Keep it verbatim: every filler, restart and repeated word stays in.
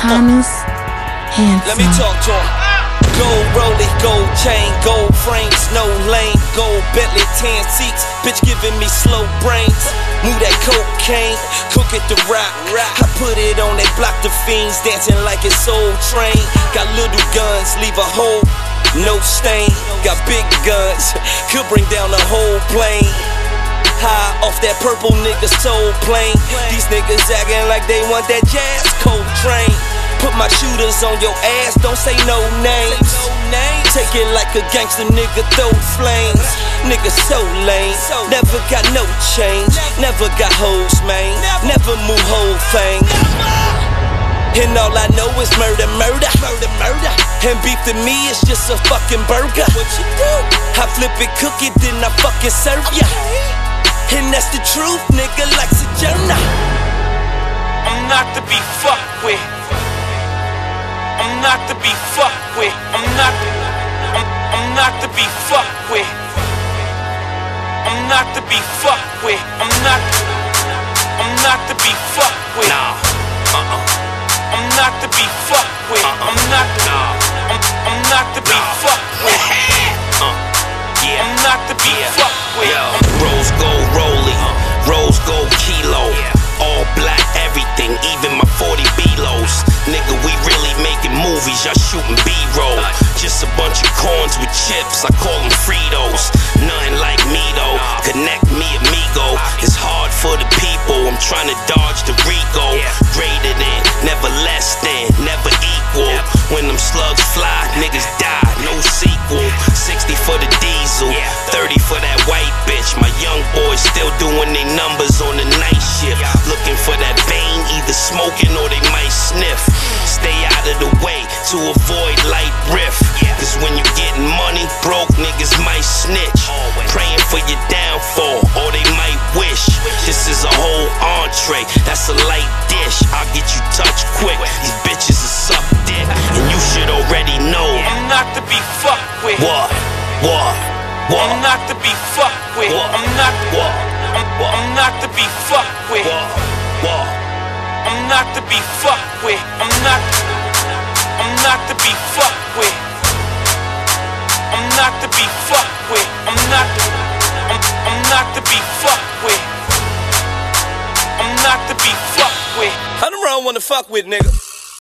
Thomas Handsome. Let me talk to him. Gold rollie, gold chain, gold frames, no lane, gold Bentley, tan seats, bitch giving me slow brains. Move that cocaine, cook it to rock. I put it on, they block the fiends, dancing like it's Soul Train. Got little guns, leave a hole, no stain. Got big guns, could bring down the whole plane. High off that purple nigga soul plane. These niggas acting like they want that jazz cold train. Put my shooters on your ass, don't say no names. Take it like a gangster nigga, throw flames. Nigga so lame, never got no change. Never got hoes, man, never move whole thing. And all I know is murder, murder, murder, murder. And beef to me is just a fucking burger. What you do? I flip it, cook it, then I fucking serve ya. And that's the truth, nigga, like Sojourner. I'm not to be fucked with. I'm not to be fucked with. I'm not. I'm, I'm not to be fucked with. I'm not to be fucked with. I'm not. I'm not to be fucked with. Nah. Uh-uh. I'm not to be fucked with. Uh-uh. I'm not. Nah. I'm, I'm not to be nah. fucked with. Uh. Yeah. I'm not to be yeah. fucked with. Yo. Rose gold rollie, uh. rose gold kilo, yeah. all black everything, even my forty B-lows. Nigga, we really making movies, y'all shooting B-roll. Just a bunch of corns with chips, I call them Fritos. Nothing like me though, connect me amigo. It's hard for the people, I'm trying to dodge the Rico. Greater than, never less than, never equal. When them slugs fly, niggas die, no sequel. Sixty for the diesel, thirty for that white bitch. My young boys still doing their numbers on the night shift. Looking for that vein, either smoking or they might sniff. Stay out of the way to avoid light rift. Cause when you getting money, broke niggas might snitch. Praying for your downfall, or they might wish. This is a whole entree, that's a light dish. I'll get you touched quick, these bitches are suck dick. And you should already know I'm not to be fucked with. What? What? What? I'm not to be fucked with. What? I'm not. What? I'm, I'm not to be fucked with. What? What? I'm not to be fucked with. I'm not. I'm not to be fucked with. I'm not to be fucked with. I'm not. I'm, I'm not to be fucked with. I'm not to be fucked with. I don't wanna fuck with, nigga.